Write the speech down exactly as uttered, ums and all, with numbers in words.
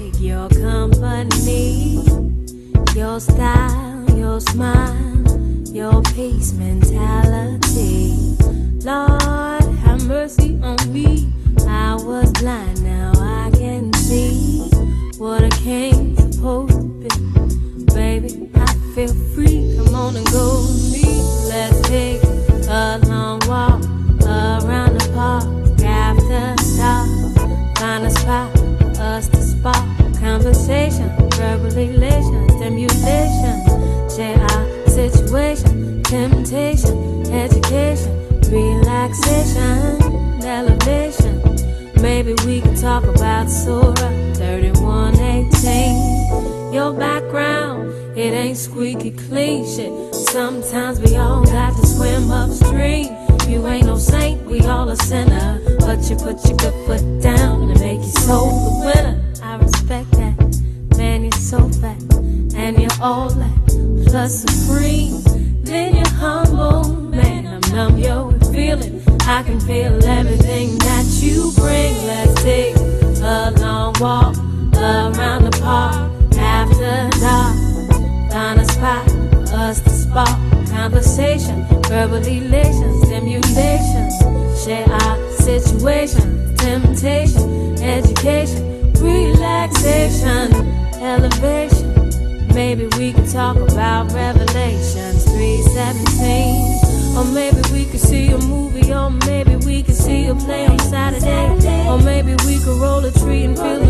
dig your company, your style, your smile, your peace mentality. Lord, have mercy on me. I was blind, now I can see what a king's supposed to be. Baby, I feel free. Come on and go with me. Let's take a long walk around the park after dark. Find a spot for us to spark conversation, verbal elation, stimulation. Share our situation, temptation, education, relaxation, elevation. Maybe we can talk about Surah thirty-one eighteen. Your background, it ain't squeaky clean shit. Sometimes we all got to swim upstream. You ain't no saint, we all a sinner. But you put your good foot down and make your soul the winner. I respect that, man, you're so fat. And you're all that, plus supreme. Then you're humble, man, I'm numb, yo, with feeling. I can feel everything that you bring. Let's take a long walk around the park after dark. Find a spot for us to spark conversation, verbal elation, stimulation. Share our situation, temptation, education, relaxation, elevation. Maybe we can talk about Revelations three seventeen. Or maybe we could see a movie, or maybe we could see a play on Saturday. Or maybe we could roll a tree and feel the